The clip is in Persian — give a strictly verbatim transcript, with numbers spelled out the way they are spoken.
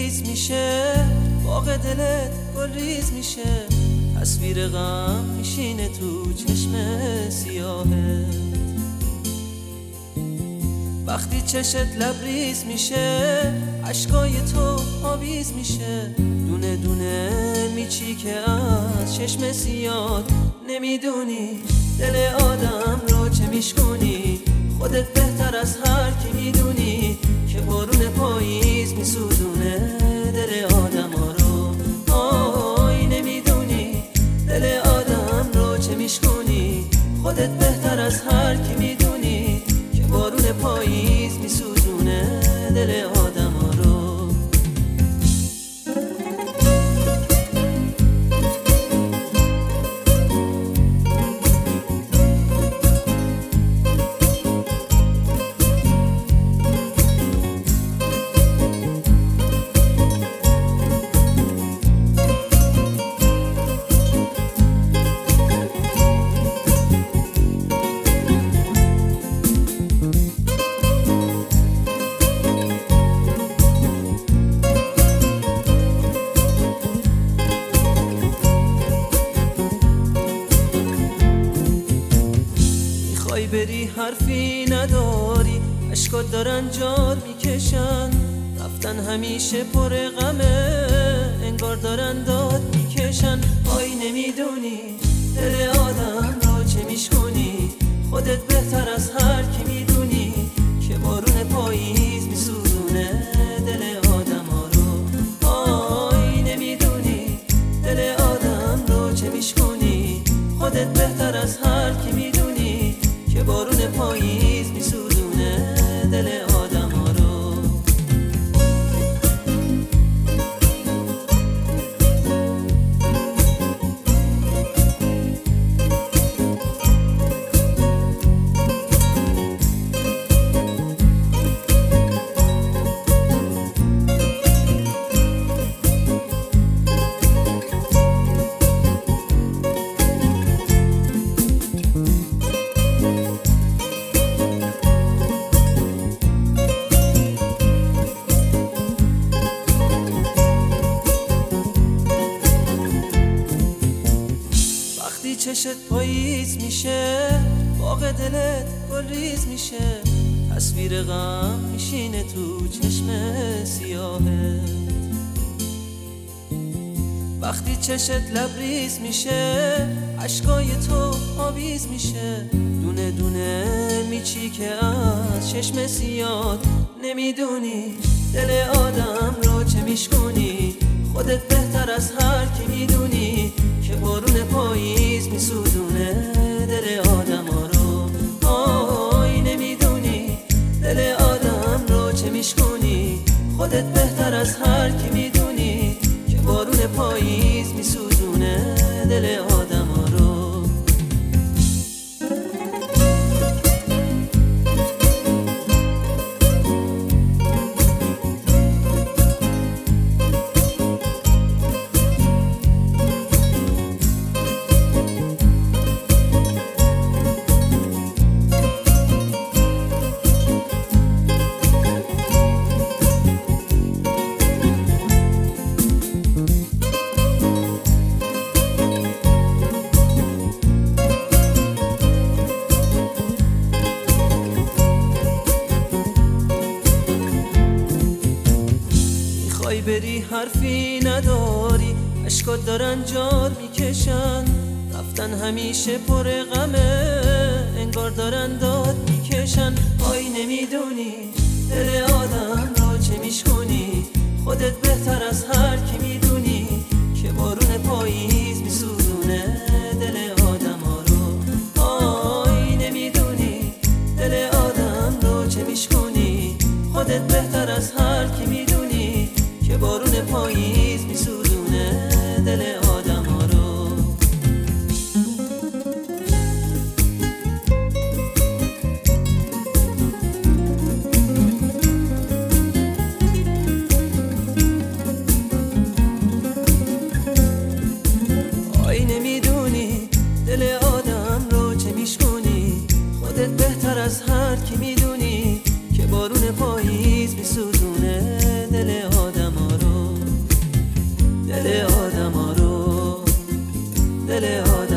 پاییز میشه، باغ دلت گل ریز میشه، تصویر غم میشینه تو چشم سیاهت. وقتی چشت لبریز میشه، عشقای تو آویز میشه، دونه دونه میچی که از چشم سیاد. نمیدونی دل آدم رو چه میشکنی، خودت بهتر از هر کی میدونی که بارون پاییز میسوزونه دل آدم ها رو. آی نمیدونی دل آدم رو چه میشکنی، خودت بهتر از هر کی میدونی که بارون پاییز میسوزونه دل آدم ها رو. بری حرفی نداری، اشکات دارن جار میکشن، رفتن همیشه پر غمه، انگار دارن داد میکشن. آی نمیدونی دل آدم رو چه میشکنی، خودت بهتر از هر کی میدونی که بارون پاییز میسوزونه دل آدم ها رو. آی نمیدونی دل آدم رو چه میشکنی، خودت بهتر از هر کی میدونی که بارون پاییز میسوزونه دل آدم ها رو. چشت پاییز میشه، باغ دلت گل ریز میشه، تصویر غم میشینه تو چشم سیاهت. وقتی چشت لبریز میشه، عشقای تو آویز میشه، دونه دونه میچی که از چشم سیاد. نمیدونی دل آدم رو چه میشکنی، خودت بهتر از هر کی میدونی که بارون پاییز میسوزونه دل آدم ها رو. آی نمیدونی دل آدم رو چه میشکنی، خودت بهتر از هر کی میدونی که بارون پاییز میسوزونه دل آدم ها رو. بری حرفی نداری، اشکات دارن جار میکشن، رفتن همیشه پر غمه، انگار دارن داد میکشن. آی نمیدونی دل آدم رو چه میشکنی، خودت بهتر از هر کی میدونی که بارون پاییز میسوزونه دل آدم ها رو. آی نمیدونی دل آدم رو چه میشکنی، خودت بهتر از هر کی میدونی که بارون پاییز میسوزونه دل آدم ها رو. دل آدم